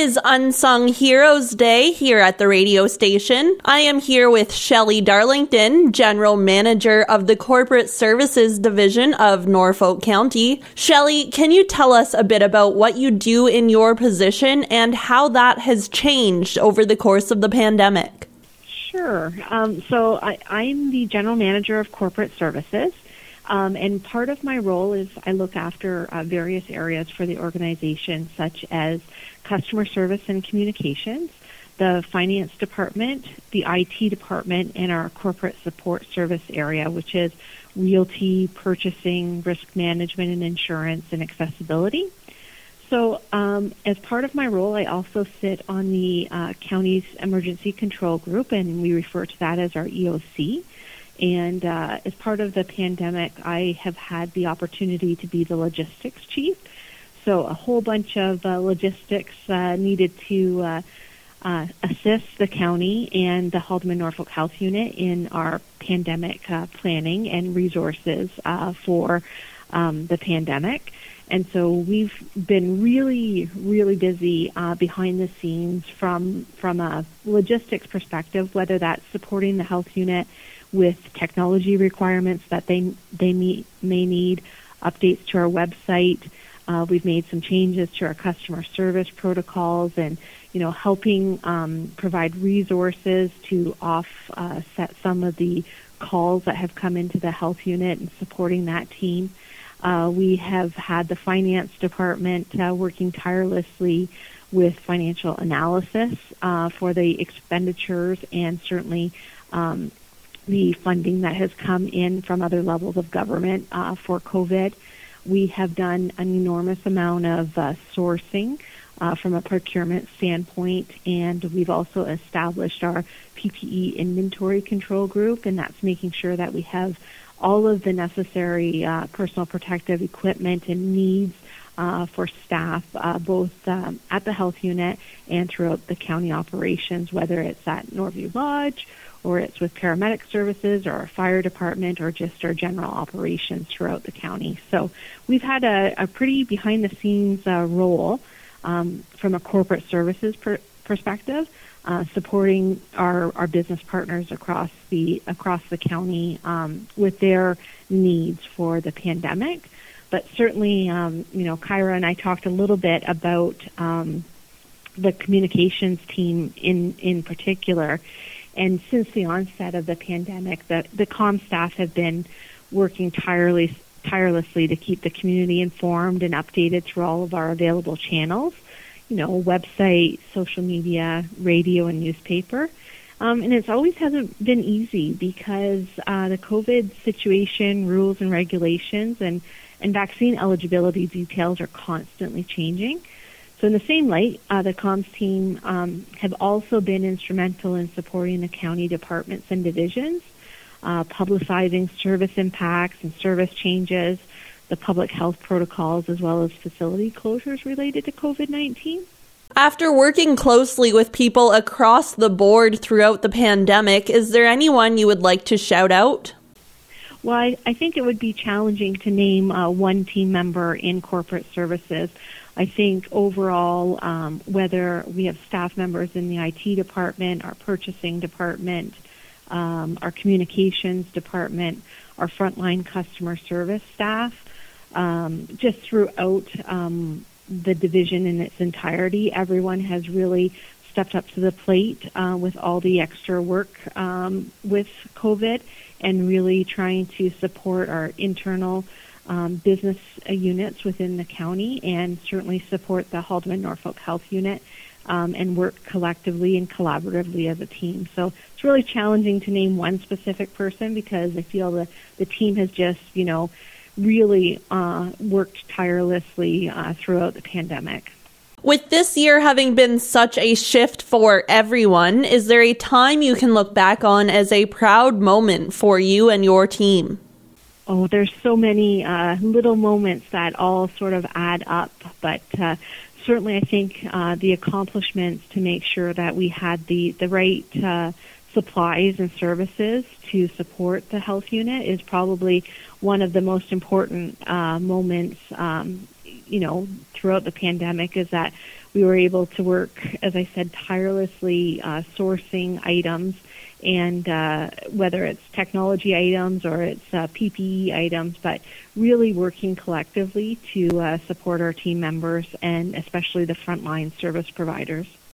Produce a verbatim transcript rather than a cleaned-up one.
is Unsung Heroes Day here at the radio station. I am here with Shelley Darlington, General Manager of the Corporate Services Division of Norfolk County. Shelley, can you tell us a bit about what you do in your position and how that has changed over the course of the pandemic? Sure. Um, so I, I'm the General Manager of Corporate Services. Um, and part of my role is I look after uh, various areas for the organization, such as customer service and communications, the finance department, the I T department, and our corporate support service area, which is realty, purchasing, risk management, and insurance, and accessibility. So um, as part of my role, I also sit on the uh, county's emergency control group, and we refer to that as our E O C. And uh, as part of the pandemic, I have had the opportunity to be the logistics chief. So a whole bunch of uh, logistics uh, needed to uh, uh, assist the county and the Haldeman Norfolk Health Unit in our pandemic uh, planning and resources uh, for um, the pandemic. And so we've been really, really busy uh, behind the scenes from from a logistics perspective, whether that's supporting the health unit with technology requirements that they they meet, may need, updates to our website. Uh, we've made some changes to our customer service protocols, and you know, helping um, provide resources to offset uh, some of the calls that have come into the health unit and supporting that team. Uh, we have had the finance department uh, working tirelessly with financial analysis uh, for the expenditures and certainly um, the funding that has come in from other levels of government uh, for COVID. We have done an enormous amount of uh, sourcing uh, from a procurement standpoint, and we've also established our P P E inventory control group, and that's making sure that we have all of the necessary uh, personal protective equipment and needs uh, for staff, uh, both um, at the health unit and throughout the county operations, whether it's at Norview Lodge or it's with paramedic services or our fire department or just our general operations throughout the county. So we've had a, a pretty behind-the-scenes uh, role um, from a corporate services per- perspective, uh, supporting our, our business partners across the across the county um, with their needs for the pandemic. But certainly, um, you know, Kyra and I talked a little bit about um, the communications team in, in particular. And since the onset of the pandemic, the, the comm staff have been working tirelessly, tirelessly to keep the community informed and updated through all of our available channels, you know, website, social media, radio, and newspaper. Um, and it's always hasn't been easy because uh, the COVID situation, rules and regulations, and, and vaccine eligibility details are constantly changing. So in the same light, uh, the comms team um, have also been instrumental in supporting the county departments and divisions, uh, publicizing service impacts and service changes, the public health protocols, as well as facility closures related to COVID nineteen. After working closely with people across the board throughout the pandemic, is there anyone you would like to shout out? Well, I, I think it would be challenging to name uh, one team member in corporate services. I think overall, um, whether we have staff members in the I T department, our purchasing department, um, our communications department, our frontline customer service staff, um, just throughout um, the division in its entirety, everyone has really stepped up to the plate uh, with all the extra work um, with COVID and really trying to support our internal Um, business uh, units within the county and certainly support the Haldeman Norfolk Health Unit um, and work collectively and collaboratively as a team. So it's really challenging to name one specific person because I feel the, the team has just, you know, really uh, worked tirelessly uh, throughout the pandemic. With this year having been such a shift for everyone, is there a time you can look back on as a proud moment for you and your team? Oh, there's so many uh, little moments that all sort of add up, but uh, certainly I think uh, the accomplishments to make sure that we had the, the right uh, supplies and services to support the health unit is probably one of the most important uh, moments, um, you know, throughout the pandemic is that we were able to work, as I said, tirelessly uh, sourcing items, and uh, whether it's technology items or it's uh, P P E items, but really working collectively to uh, support our team members and especially the frontline service providers.